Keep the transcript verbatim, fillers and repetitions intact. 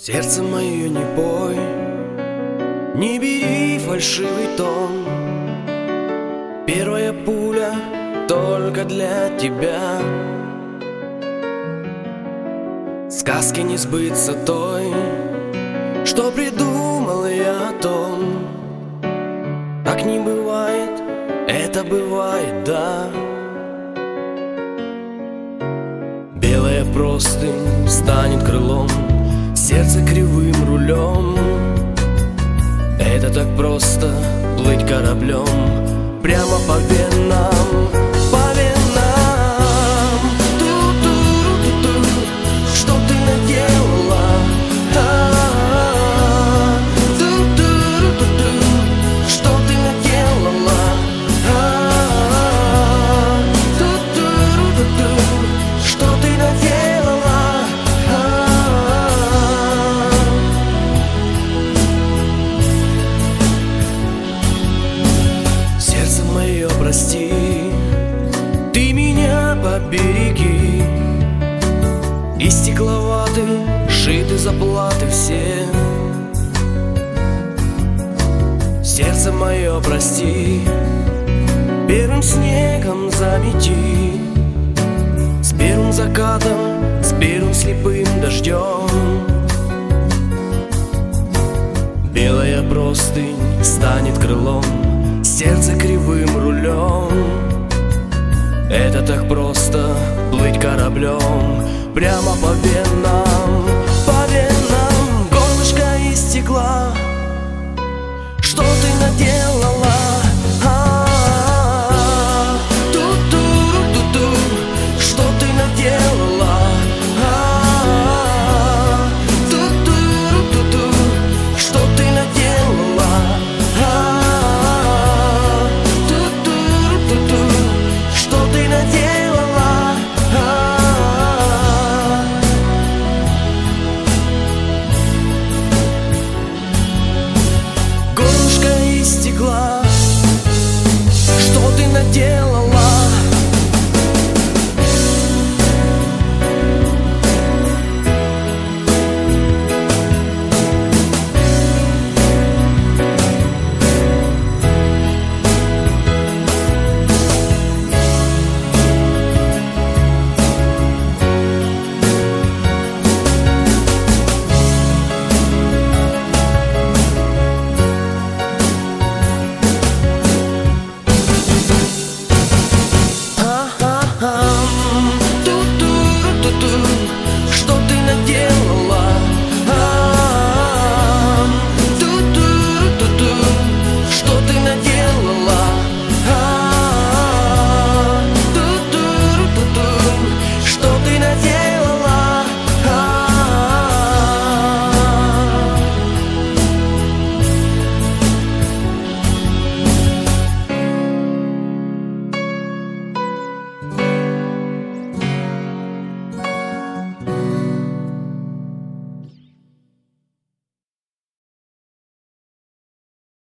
Сердце мое, не бой, не бери фальшивый тон. Первая пуля только для тебя. Сказки не сбыться той, что придумал я о том. Так не бывает, это бывает, да. Белая простынь станет крылом, сердце кривым рулем. Это так просто плыть кораблем прямо по венам, по венам. Ту-ту-ру-ту-ту. Что ты наделала? А-а-а. Ту-ту-ру-ту-ту. Что ты наделала? А-а-а. Ту-ту-ру-ту-ту. Что ты наделала? Сердце мое, прости, ты меня побереги. Из стекловаты шиты заплаты все. Сердце мое, прости, первым снегом замети, с первым закатом, с первым слепым дождем. Белая простынь станет крылом, сердце кривым рулем. Это так просто плыть кораблем прямо по венам, по венам. Горлышко из стекла